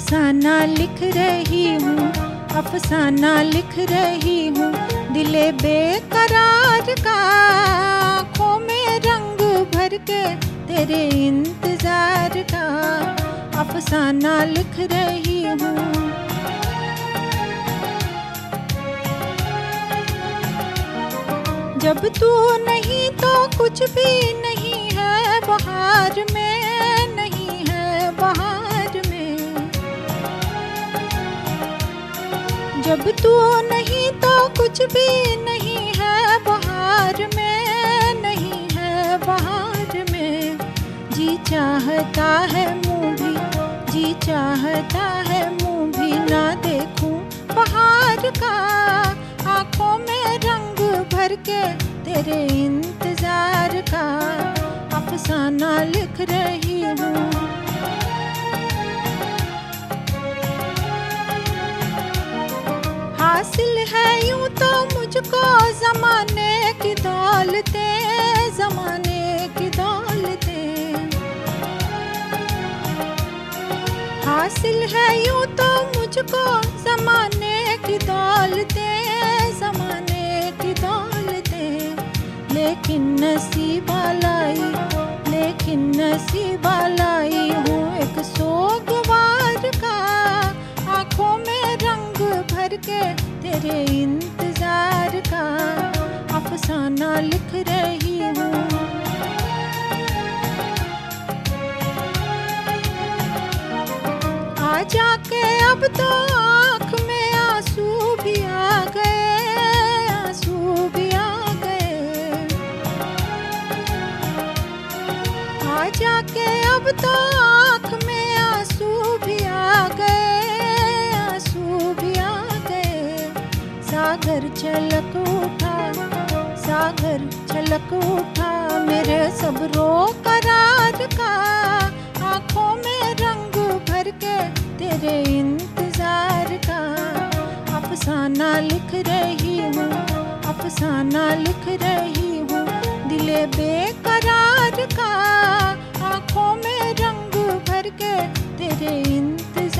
अफसाना लिख रही हूँ, अफसाना लिख रही हूँ, दिले बेकरार का, आँखों में रंग भर के तेरे इंतजार का, अफसाना लिख रही हूँ। जब तू नहीं तो कुछ भी नहीं है बहार में, नहीं है बहार में। जब तू नहीं तो कुछ भी नहीं है बहार में, नहीं है बहार में। जी चाहता है मुँह भी, जी चाहता है मुँह भी ना देखूं बहार का, आँखों में रंग भर के तेरे इंतजार का, अफसाना लिख रही हूँ। हासिल है यूं तो मुझको ज़माने की दौलतें, ज़माने की दौलतें। हासिल है यूं तो मुझको ज़माने की दौलतें, ज़माने की दौलतें। लेकिन नसीबा लाई, लेकिन नसीबा लाई हूँ एक सोगवार का, आँखों में रंग भर के तेरे इंतजार का, अफसाना लिख रही हूँ। आ जाके अब तो आँख में आंसू भी आ गए, आंसू भी आ गए। आ जाके अब तो आँख में आंसू भी आ गए, आंसू भी आ गए। सागर छलक उठा, सागर छलक उठा मेरे सब्रो करार का, आँखों में रंग भर के तेरे इंतजार का, अफसाना लिख रही हूँ, अफसाना लिख रही हूँ, दिले बेकरार का, आँखों में रंग भर के तेरे इंतजार